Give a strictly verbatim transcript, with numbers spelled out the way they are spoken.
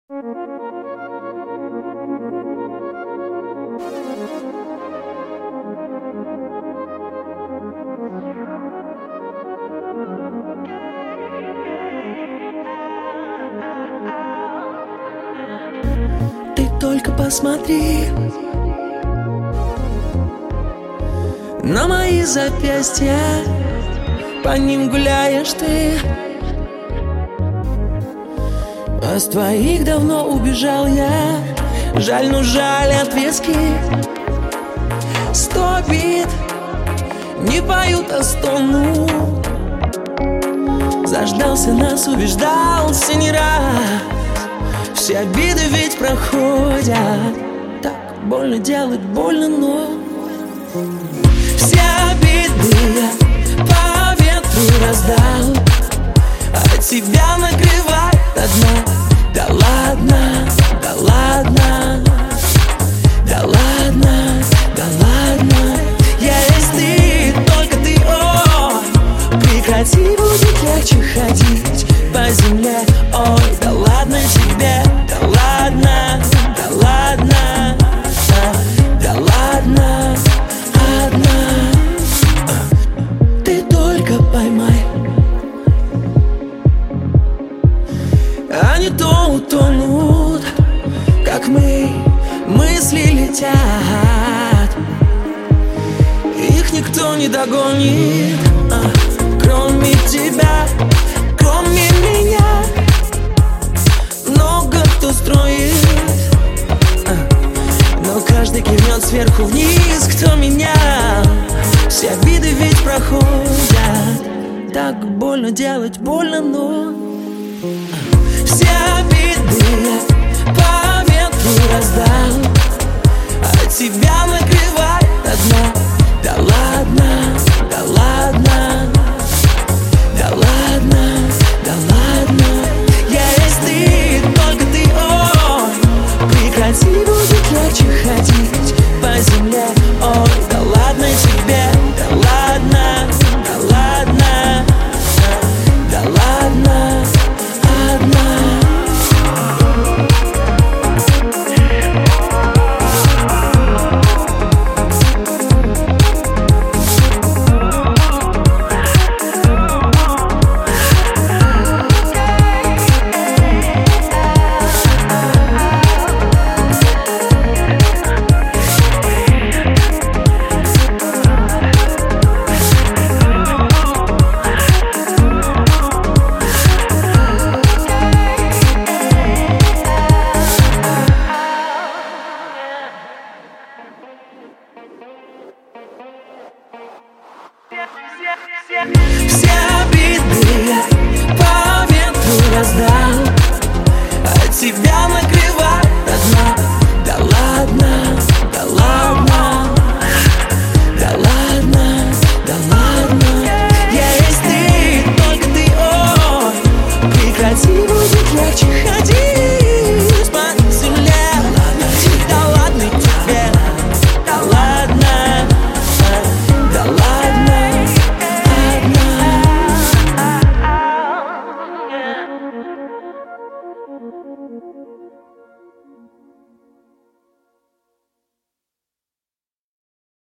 Ты только посмотри на мои запястья, по ним гуляешь ты. А с твоих давно убежал я. Жаль, ну жаль, ответки сто бит не поют, а стонут. Заждался нас, убеждался не раз. Все обиды ведь проходят. Так больно делать больно, но все обиды я по ветру раздал, а тебя накрывает одна. Да ладно, да ладно, да ладно, да ладно. Я есть ты, только ты, о, прекрати, будет легче ходить по земле. Ой, да ладно тебе, да ладно, да ладно, да, да ладно, одна. Ты только поймай, они то утонут, как мы, мысли летят. Их никто не догонит, а, кроме тебя, кроме меня. Много кто строит, а, но каждый кивнет сверху вниз, кто меня. Все обиды ведь проходят. Так больно делать больно, но все обиды